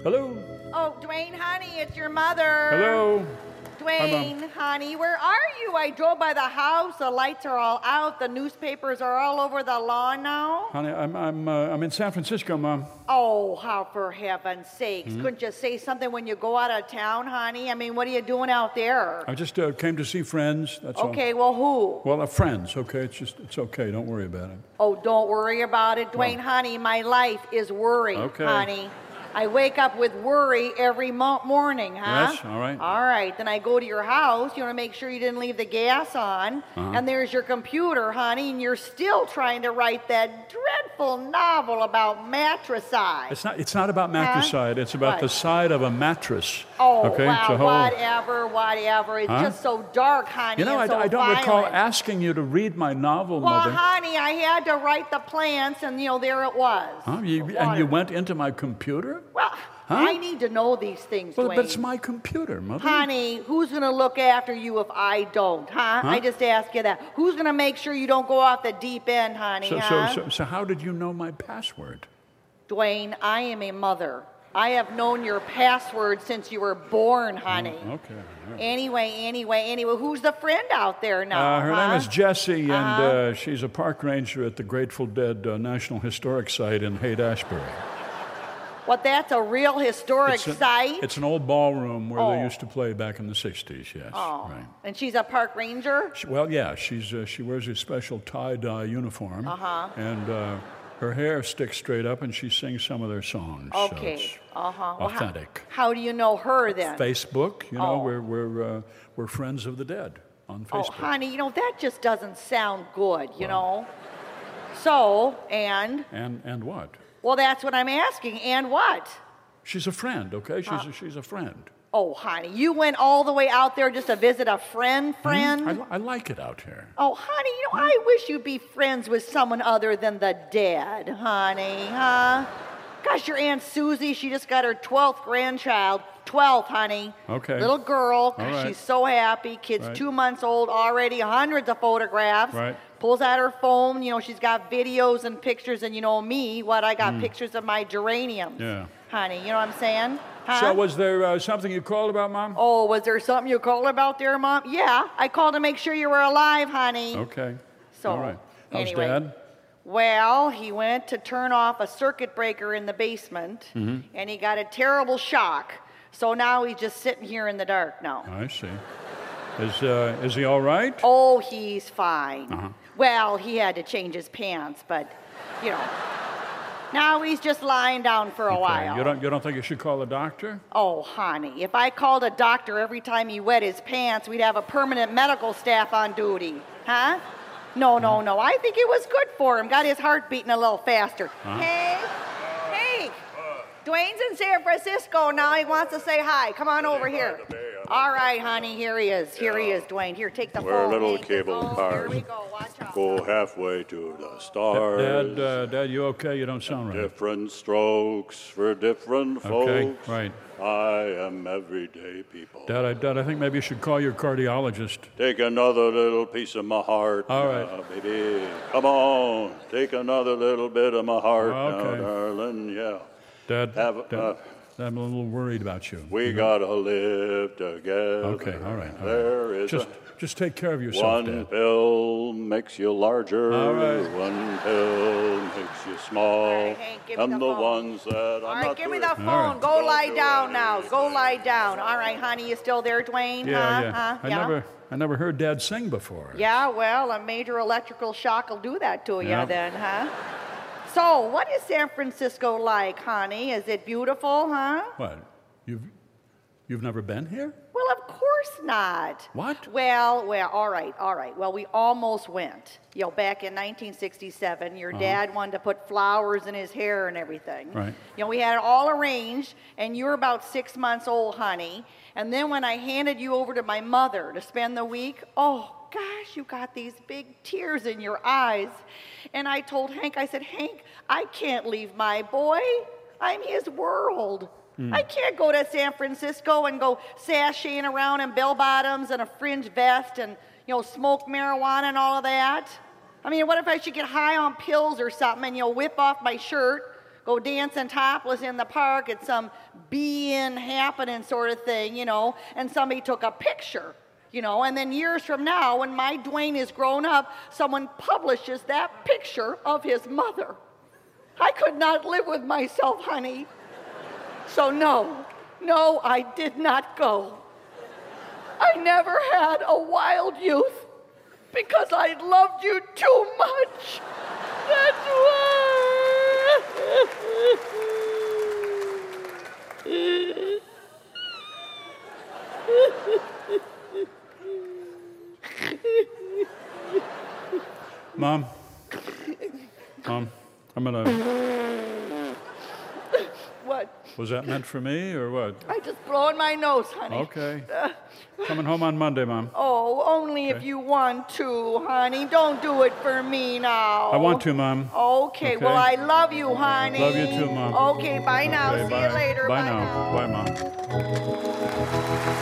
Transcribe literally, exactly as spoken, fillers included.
Hello? Oh, Dwayne, honey, it's your mother. Hello? Dwayne, honey, where are you? I drove by the house. The lights are all out. The newspapers are all over the lawn now. Honey, I'm I'm uh, I'm in San Francisco, Mom. Oh, how for heaven's sakes. Mm-hmm. Couldn't you say something when you go out of town, honey? I mean, what are you doing out there? I just uh, came to see friends, that's all. Okay, well, who? Well, uh, friends, okay? It's just, it's okay. Don't worry about it. Oh, don't worry about it, Dwayne, Well. honey. My life is worry, Okay. honey. I wake up with worry every mo- morning, huh? Yes, all right. All right, then I go to your house. You want to make sure you didn't leave the gas on. Uh-huh. And there's your computer, honey, and you're still trying to write that dreadful novel about matricide. It's not It's not about matricide. It's about What? the side of a mattress. Oh, okay? wow, It's a whole- whatever, whatever. It's Huh? just so dark, honey, You know, I, and so I don't recall violent. asking you to read my novel, Well, Mother. honey, I had to write the plans, and, you know, there it was. Huh? You, The and you water. went into my computer? Well, Huh? I need to know these things, Well, Dwayne. but it's my computer, Mother. Honey, who's going to look after you if I don't, huh? Huh? I just ask you that. Who's going to make sure you don't go off the deep end, honey, So, huh? so, so, so how did you know my password? Dwayne, I am a mother. I have known your password since you were born, honey. Oh, okay. all right. Anyway, anyway, anyway, who's the friend out there now, Uh, her huh? name is Jessie, and Uh-huh. uh, she's a park ranger at the Grateful Dead uh, National Historic Site in Haight-Ashbury. What, that's a real historic It's a- site? It's an old ballroom where Oh. they used to play back in the sixties, yes. Oh, Right. and she's a park ranger? She- well, yeah, she's, uh, she wears a special tie-dye uniform, Uh-huh. and uh, her hair sticks straight up, and she sings some of their songs. so Okay, it's uh-huh. Well, how- authentic. how, do you know her then? Facebook, you know, Oh. we're, we're, uh, we're friends of the dead on Oh, Facebook. honey, you know, that just doesn't sound good, you know? So, and? And, and what? Well, that's what I'm asking. And what? She's a friend, okay? She's, a, she's a friend. Oh, honey, you went all the way out there just to visit a friend, friend? Hmm? I, li- I like it out here. Oh, honey, you know, I wish you'd be friends with someone other than the dead, honey, huh? Gosh, your Aunt Susie, she just got her twelfth grandchild. twelfth, honey. Okay. Little girl. Gosh, All right. she's so happy. Kid's Right. two months old already, hundreds of photographs. Right. Pulls out her phone, you know, she's got videos and pictures, and you know me, what, I got pictures of my geraniums. Hmm. Yeah. Honey, you know what I'm saying? Huh? So was there uh, something you called about, Mom? Oh, was there something you called about there, Mom? Yeah, I called to make sure you were alive, honey. Okay. So, All right. How's anyway. Dad? Well, he went to turn off a circuit breaker in the basement, Mm-hmm. and he got a terrible shock. So now he's just sitting here in the dark now. I see. Is, uh, is he all right? Oh, he's fine. Uh-huh. Well, he had to change his pants, but, you know. Now he's just lying down for a Okay. while. You don't, you don't think you should call a doctor? Oh, honey, if I called a doctor every time he wet his pants, we'd have a permanent medical staff on duty. Huh? No, no, no. I think it was good for him. Got his heart beating a little faster. Huh? Hey, hey, Dwayne's in San Francisco now. He wants to say hi. Come on over here. All right, honey, here he is. Here he is, Dwayne. Here, take the We're phone. little Hank. cable oh, cars. Here we go. Watch out. Go halfway to the stars. Dad, uh, Dad, you okay? You don't sound right. Different strokes for different folks. Okay, right. I am everyday people. Dad, I, Dad, I think maybe you should call your cardiologist. Take another little piece of my heart. All right. now, baby. Come on. Take another little bit of my heart Okay. now, darling. Yeah. Dad, Have- Dad, uh, I'm a little worried about you. We gotta live together. Okay, all right. All There right. is Just, a just take care of yourself, one Dad. pill makes you larger. All right. One pill makes you small. All right, Hank, give me and the the, phone. ones that I'm All right, not give me doing. the phone. All right. Go Don't lie do down now. anything. Go lie down. All right, honey, you still there, Dwayne? Yeah, huh? yeah. Huh? I yeah. never, I never heard Dad sing before. Yeah, well, a major electrical shock will do that to you Yeah. then, huh? So, what is San Francisco like, honey? Is it beautiful, huh? What? You've, you've never been here? Well, of course not. What? Well, well, all right, all right. Well, we almost went. You know, back in nineteen sixty-seven, your dad wanted to put flowers in his hair and everything. Right. You know, we had it all arranged, and you were about six months old, honey. And then when I handed you over to my mother to spend the week, oh, gosh, you got these big tears in your eyes. And I told Hank, I said, Hank, I can't leave my boy. I'm his world. I can't go to San Francisco and go sashaying around in bell bottoms and a fringe vest and, you know, smoke marijuana and all of that. I mean, what if I should get high on pills or something and, you know, whip off my shirt, go dancing topless in the park at some be-in happening sort of thing, you know, and somebody took a picture, you know, and then years from now, when my Dwayne is grown up, someone publishes that picture of his mother. I could not live with myself, honey. So no, no, I did not go. I never had a wild youth because I loved you too much. That's why. Mom, Mom, I'm gonna... What? Was that meant for me or what? I just blowing my nose, honey. Okay. Uh, Coming home on Monday, Mom. oh, only Okay. if you want to, honey. Don't do it for me now. I want to, Mom. Okay, Okay. well, I love you, honey. Love you too, Mom. Okay, bye now. Okay, See bye. you later. Bye Bye now. now. Bye, Mom.